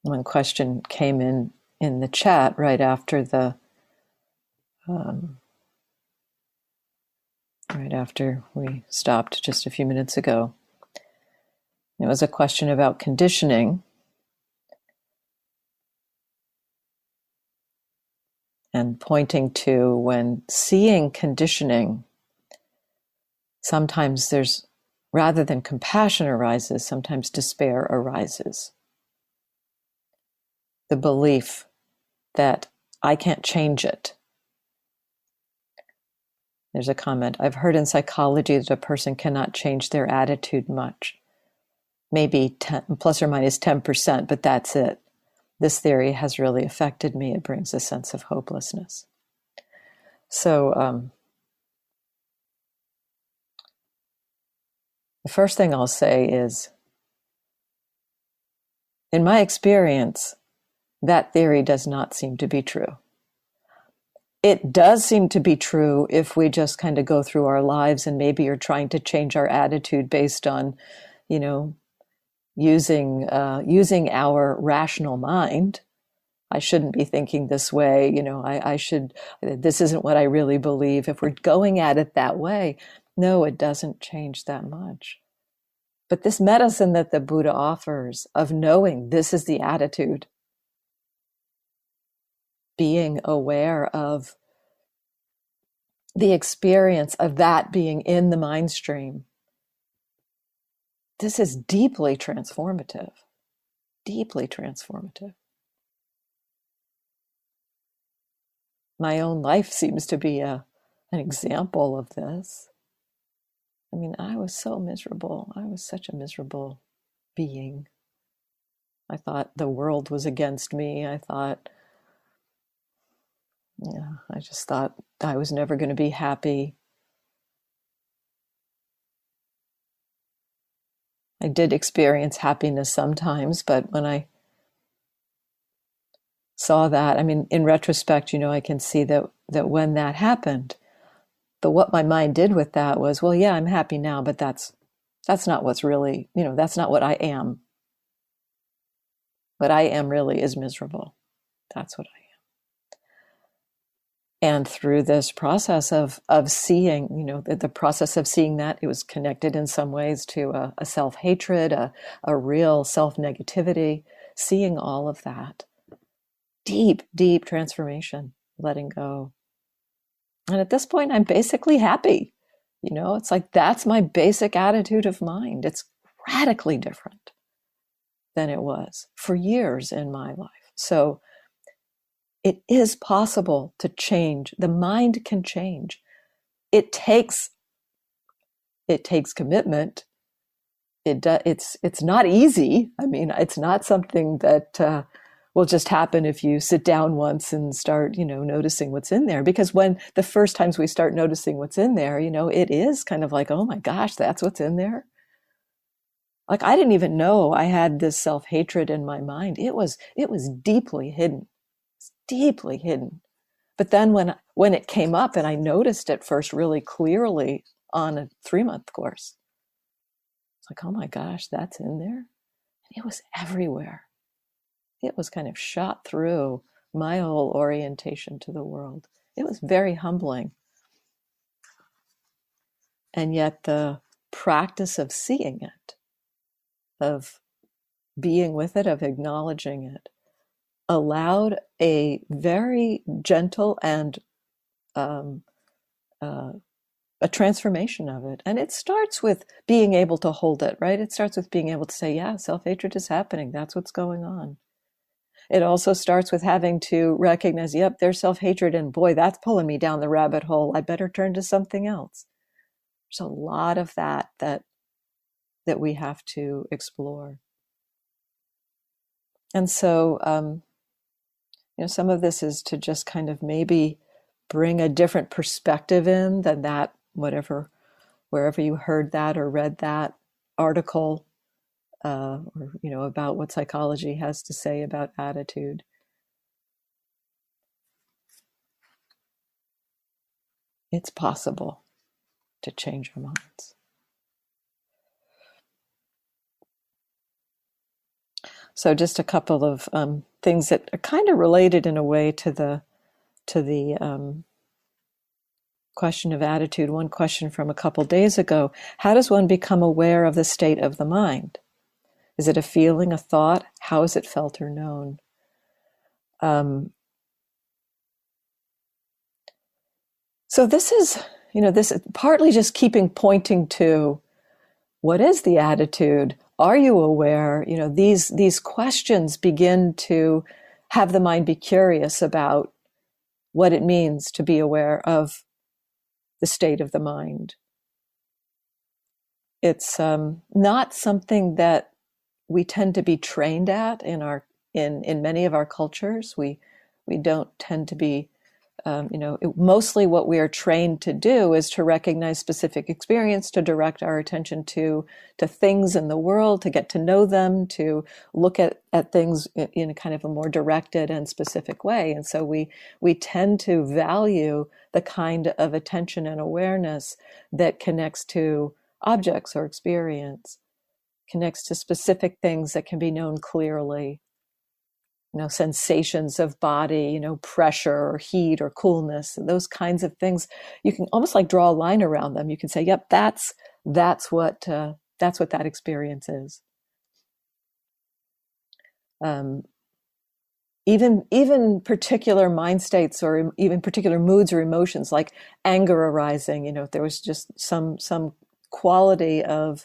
one question came in the chat right after um, right after we stopped just a few minutes ago. It was a question about conditioning and pointing to when seeing conditioning, sometimes there's, rather than compassion arises, sometimes despair arises. The belief that I can't change it. There's a comment. I've heard in psychology that a person cannot change their attitude much. Maybe 10, plus or minus 10%, but that's it. This theory has really affected me. It brings a sense of hopelessness. So the first thing I'll say is, in my experience, that theory does not seem to be true. It does seem to be true if we just kind of go through our lives and maybe are trying to change our attitude based on, using our rational mind. I shouldn't be thinking this way. I should. This isn't what I really believe. If we're going at it that way, no, it doesn't change that much. But this medicine that the Buddha offers of knowing this is the attitude, being aware of the experience of that being in the mind stream, this is deeply transformative. Deeply transformative. My own life seems to be an example of this. I mean, I was so miserable. I was such a miserable being. I thought the world was against me. I just thought I was never going to be happy. I did experience happiness sometimes, but when I saw that, I mean, in retrospect, I can see that when that happened, what my mind did with that was, well, yeah, I'm happy now, but that's not what's really, that's not what I am. What I am really is miserable. That's what I am. And through this process of seeing, the process of seeing that, it was connected in some ways to a self-hatred, a real self-negativity, seeing all of that. Deep, deep transformation, letting go. And at this point, I'm basically happy. It's like that's my basic attitude of mind. It's radically different than it was for years in my life. So it is possible to change. The mind can change. It takes commitment. It's not easy. I mean, it's not something that will just happen if you sit down once and start, noticing what's in there. Because when the first times we start noticing what's in there, it is kind of like, oh my gosh, that's what's in there. Like, I didn't even know I had this self-hatred in my mind. It was deeply hidden. It's deeply hidden. But then when it came up and I noticed it first really clearly on a 3-month course, it's like, oh my gosh, that's in there. And it was everywhere. It was kind of shot through my whole orientation to the world. It was very humbling. And yet the practice of seeing it, of being with it, of acknowledging it, allowed a very gentle and a transformation of it. And it starts with being able to hold it, right? It starts with being able to say, yeah, self-hatred is happening. That's what's going on. It also starts with having to recognize, yep, there's self-hatred, and boy, that's pulling me down the rabbit hole. I better turn to something else. There's a lot of that we have to explore. And so, some of this is to just kind of maybe bring a different perspective in than that, wherever you heard that or read that article, or about what psychology has to say about attitude. It's possible to change our minds. So just a couple of things that are kind of related in a way to the question of attitude. One question from a couple days ago: how does one become aware of the state of the mind? Is it a feeling, a thought? How is it felt or known? So this is, this partly just keeping pointing to what is the attitude? Are you aware? These questions begin to have the mind be curious about what it means to be aware of the state of the mind. It's not something that we tend to be trained at in many of our cultures. We don't tend to be mostly what we are trained to do is to recognize specific experience, to direct our attention to things in the world, to get to know them, to look at things in a kind of a more directed and specific way. And so we tend to value the kind of attention and awareness that connects to objects or experience, connects to specific things that can be known clearly. Sensations of body, pressure or heat or coolness, those kinds of things. You can almost like draw a line around them. You can say, "Yep, that's what that experience is." Even particular mind states or even particular moods or emotions, like anger arising. If there was just some quality of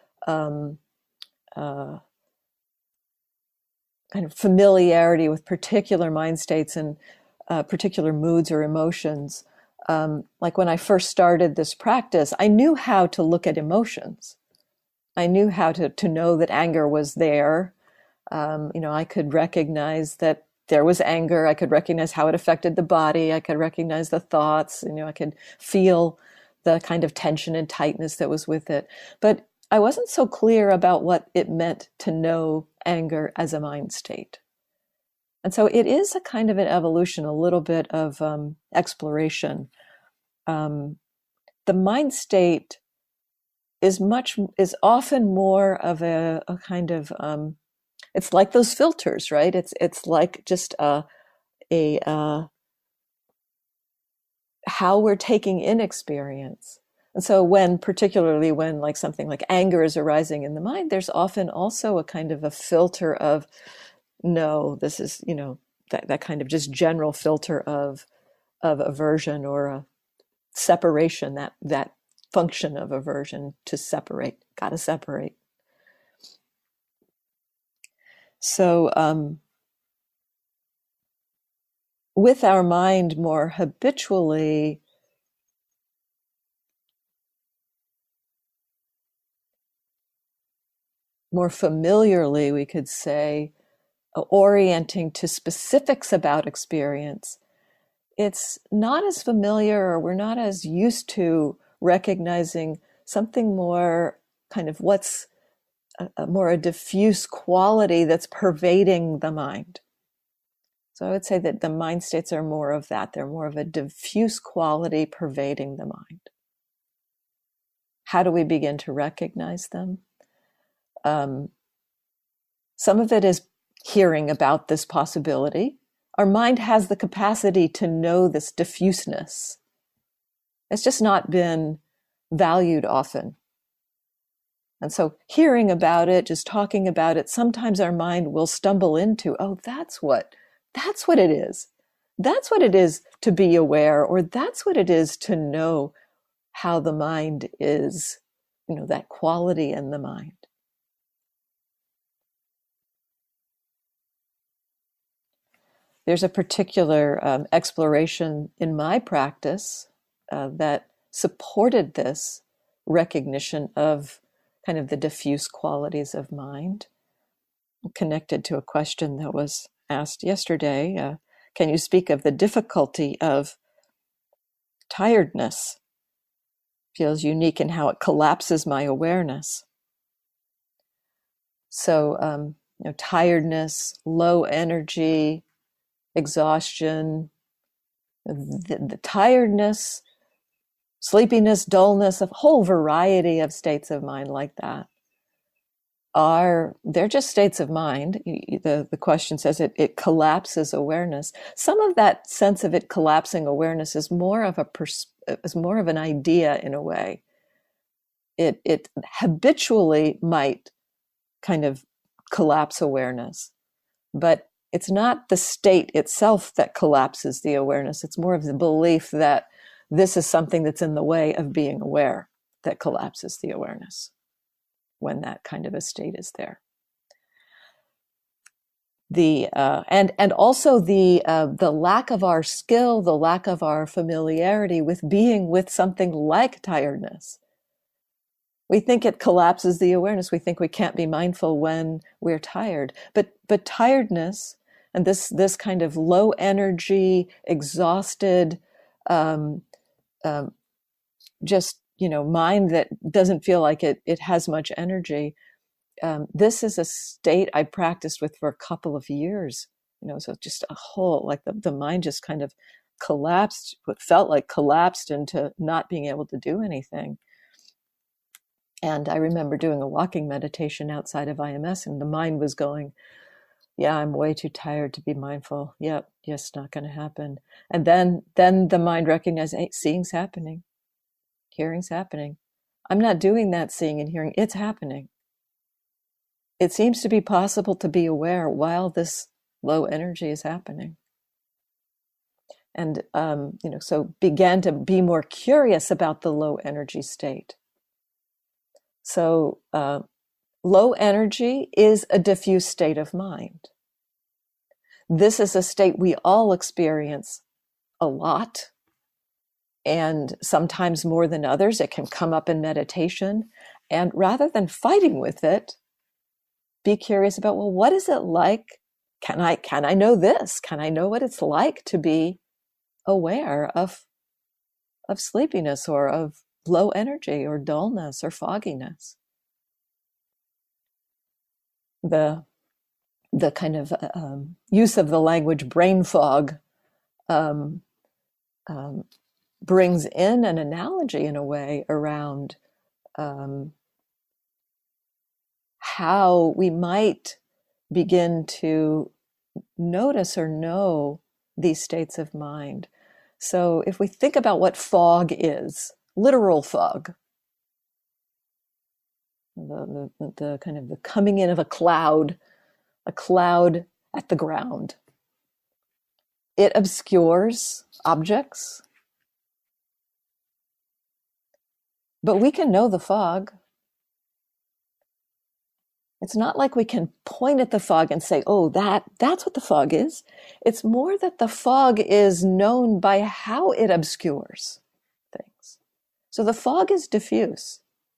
kind of familiarity with particular mind states and particular moods or emotions. Like when I first started this practice, I knew how to look at emotions. I knew how to know that anger was there. I could recognize that there was anger. I could recognize how it affected the body. I could recognize the thoughts. I could feel the kind of tension and tightness that was with it. But I wasn't so clear about what it meant to know anger as a mind state. And so it is a kind of an evolution, a little bit of exploration. The mind state is often more of a kind of it's like those filters, right? It's like just a how we're taking in experience. And so particularly when like something like anger is arising in the mind, there's often also a kind of a filter of, no, this is, that kind of just general filter of aversion or a separation, that function of aversion, to separate, gotta separate. So with our mind more habitually more familiarly, we could say, orienting to specifics about experience, it's not as familiar, or we're not as used to recognizing something more kind of what's a diffuse quality that's pervading the mind. So I would say that the mind states are more of that. They're more of a diffuse quality pervading the mind. How do we begin to recognize them? Some of it is hearing about this possibility. Our mind has the capacity to know this diffuseness. It's just not been valued often. And so hearing about it, just talking about it, sometimes our mind will stumble into, oh, that's what it is. That's what it is to be aware, or that's what it is to know how the mind is, that quality in the mind. There's a particular exploration in my practice that supported this recognition of kind of the diffuse qualities of mind, connected to a question that was asked yesterday. Can you speak of the difficulty of tiredness? Feels unique in how it collapses my awareness. So, tiredness, low energy, exhaustion, the tiredness, sleepiness, dullness, a whole variety of states of mind like that. they're just states of mind. The question says it collapses awareness. Some of that sense of it collapsing awareness is more of an idea in a way. It habitually might kind of collapse awareness, but it's not the state itself that collapses the awareness. It's more of the belief that this is something that's in the way of being aware that collapses the awareness when that kind of a state is there. And also the lack of our skill, the lack of our familiarity with being with something like tiredness. We think it collapses the awareness. We think we can't be mindful when we're tired. But tiredness and this kind of low energy, exhausted, just mind that doesn't feel like it has much energy. This is a state I practiced with for a couple of years. So just a whole, like the mind just kind of collapsed, what felt like collapsed into not being able to do anything. And I remember doing a walking meditation outside of IMS, and the mind was going, yeah, I'm way too tired to be mindful. Yep, just not going to happen. And then the mind recognized, hey, seeing's happening. Hearing's happening. I'm not doing that seeing and hearing. It's happening. It seems to be possible to be aware while this low energy is happening. And, so began to be more curious about the low energy state. So low energy is a diffuse state of mind. This is a state we all experience a lot, and sometimes more than others. It can come up in meditation. And rather than fighting with it, be curious about, well, what is it like? Can I know this? Can I know what it's like to be aware of sleepiness or of low energy or dullness or fogginess? The kind of use of the language brain fog brings in an analogy in a way around how we might begin to notice or know these states of mind. So if we think about what fog is, literal fog, the kind of the coming in of a cloud at the ground, it obscures objects, but we can know the fog. It's not like we can point at the fog and say, oh, that's what the fog is. It's more that the fog is known by how it obscures things. So the fog is diffuse.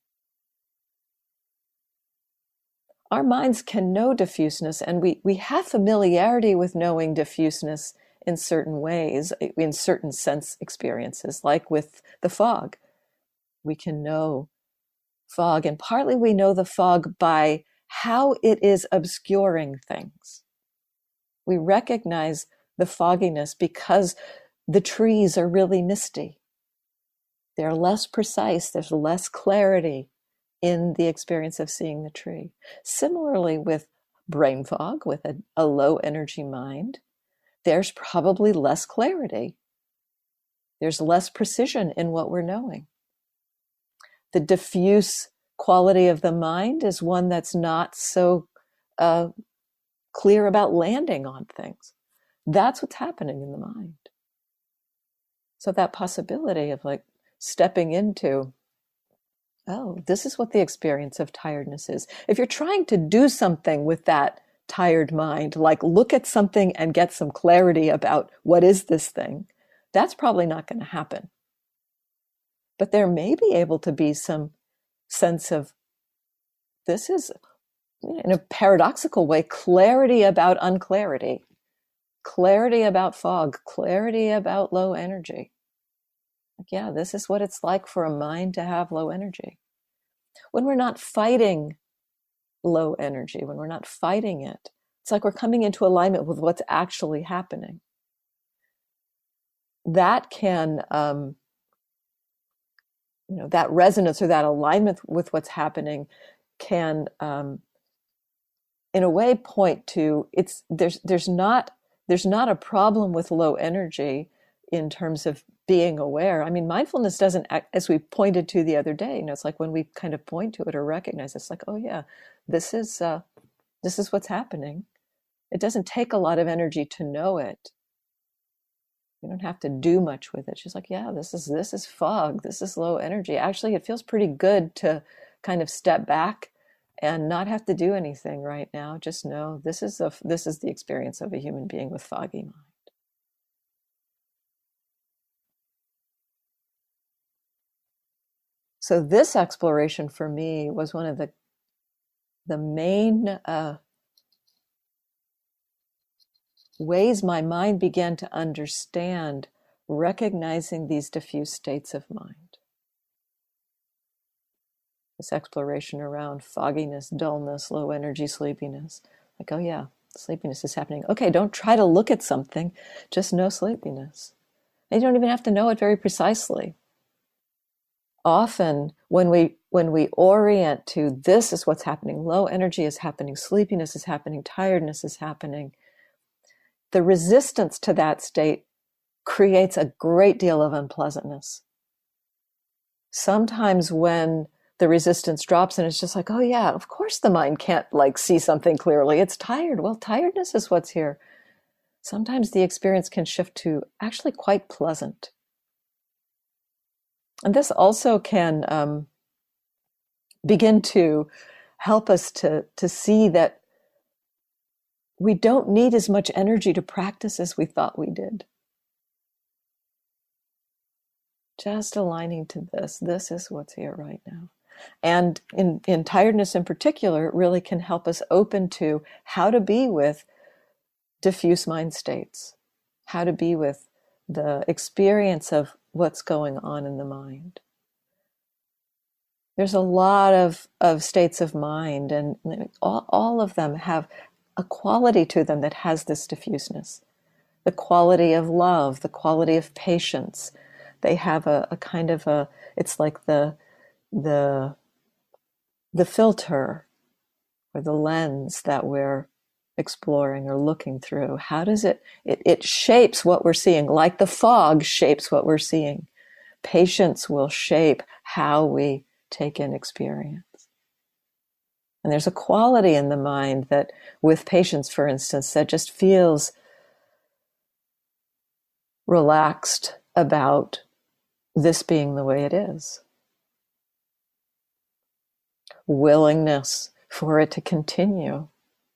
Our minds can know diffuseness, and we have familiarity with knowing diffuseness in certain ways, in certain sense experiences, like with the fog. We can know fog, and partly we know the fog by how it is obscuring things. We recognize the fogginess because the trees are really misty. They're less precise. There's less clarity in the experience of seeing the tree. Similarly, with brain fog, with a low energy mind, there's probably less clarity. There's less precision in what we're knowing. The diffuse quality of the mind is one that's not so clear about landing on things. That's what's happening in the mind. So that possibility of like stepping into, oh, this is what the experience of tiredness is. If you're trying to do something with that tired mind, like look at something and get some clarity about what is this thing, that's probably not going to happen. But there may be able to be some sense of, this is, in a paradoxical way, clarity about unclarity, clarity about fog, clarity about low energy. Like, yeah, this is what it's like for a mind to have low energy. When we're not fighting low energy, when we're not fighting it, it's like we're coming into alignment with what's actually happening. That can, that resonance or that alignment with what's happening can in a way point to there's not a problem with low energy in terms of being aware. I mean, mindfulness doesn't act, as we pointed to the other day, it's like when we kind of point to it or recognize, it's like, oh yeah, this is what's happening. It doesn't take a lot of energy to know it. You don't have to do much with it. She's like, yeah, this is fog. This is low energy. Actually, it feels pretty good to kind of step back and not have to do anything right now. Just know this is the experience of a human being with foggy mind. So this exploration for me was one of the main ways my mind began to understand recognizing these diffuse states of mind. This exploration around fogginess, dullness, low energy, sleepiness. Like, oh yeah, sleepiness is happening. Okay, don't try to look at something, just know sleepiness. And you don't even have to know it very precisely. Often when we orient to this is what's happening, low energy is happening, sleepiness is happening, tiredness is happening, the resistance to that state creates a great deal of unpleasantness. Sometimes when the resistance drops and it's just like, oh yeah, of course the mind can't like see something clearly. It's tired. Well, tiredness is what's here. Sometimes the experience can shift to actually quite pleasant. And this also can begin to help us to see that we don't need as much energy to practice as we thought we did. Just aligning to this is what's here right now. And in tiredness in particular, it really can help us open to how to be with diffuse mind states, how to be with the experience of what's going on in the mind. There's a lot of states of mind, and all of them have a quality to them that has this diffuseness. The quality of love, the quality of patience. They have a kind of it's like the filter or the lens that we're exploring or looking through. How does it shapes what we're seeing, like the fog shapes what we're seeing. Patience will shape how we take in experience. And there's a quality in the mind that, with patience, for instance, that just feels relaxed about this being the way it is. Willingness for it to continue.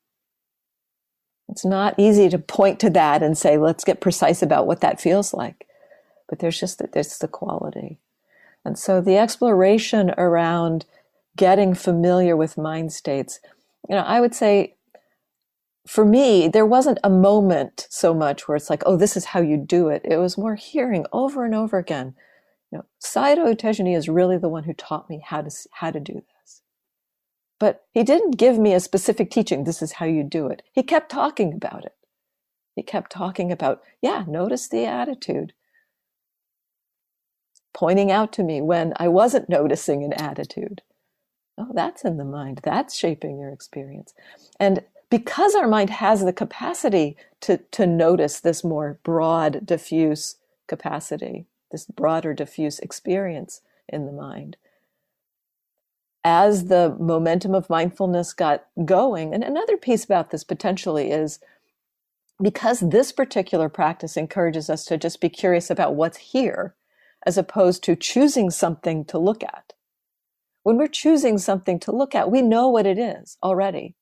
It's not easy to point to that and say, let's get precise about what that feels like. But there's the quality. And so the exploration around getting familiar with mind states, I would say, for me, there wasn't a moment so much where it's like, oh, this is how you do it. It was more hearing over and over again. Sayadaw Tejani is really the one who taught me how to do this. But he didn't give me a specific teaching, this is how you do it. He kept talking about it. He kept talking about, notice the attitude. Pointing out to me when I wasn't noticing an attitude. Oh, that's in the mind. That's shaping your experience. And because our mind has the capacity to notice this more broad, diffuse capacity, this broader, diffuse experience in the mind, as the momentum of mindfulness got going, and another piece about this potentially is because this particular practice encourages us to just be curious about what's here, as opposed to choosing something to look at. When we're choosing something to look at, we know what it is already.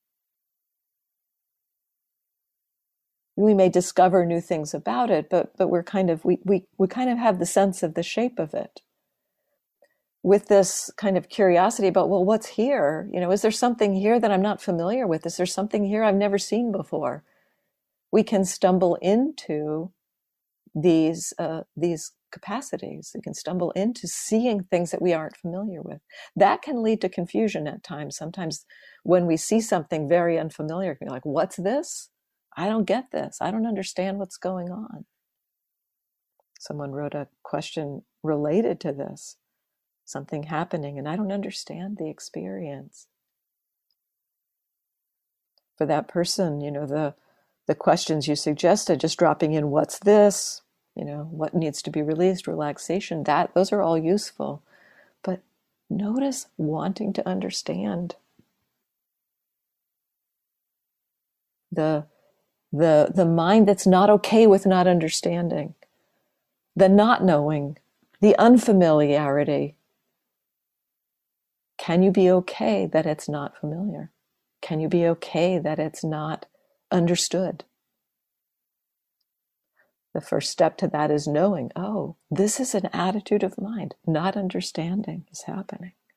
We may discover new things about it, but we're kind of we kind of have the sense of the shape of it. With this kind of curiosity about, well, what's here? Is there something here that I'm not familiar with? Is there something here I've never seen before? We can stumble into these capacities. We can stumble into seeing things that we aren't familiar with. That can lead to confusion at times. Sometimes when we see something very unfamiliar, you're like, what's this? I don't get this. I don't understand what's going on. Someone wrote a question related to this. Something happening and I don't understand the experience. for that person, the questions you suggested, just dropping in, what's this? What needs to be released, relaxation, those are all useful. But notice wanting to understand. The mind that's not okay with not understanding, the not knowing, the unfamiliarity. Can you be okay that it's not familiar? Can you be okay that it's not understood? The first step to that is knowing, oh, this is an attitude of mind. Not understanding is happening.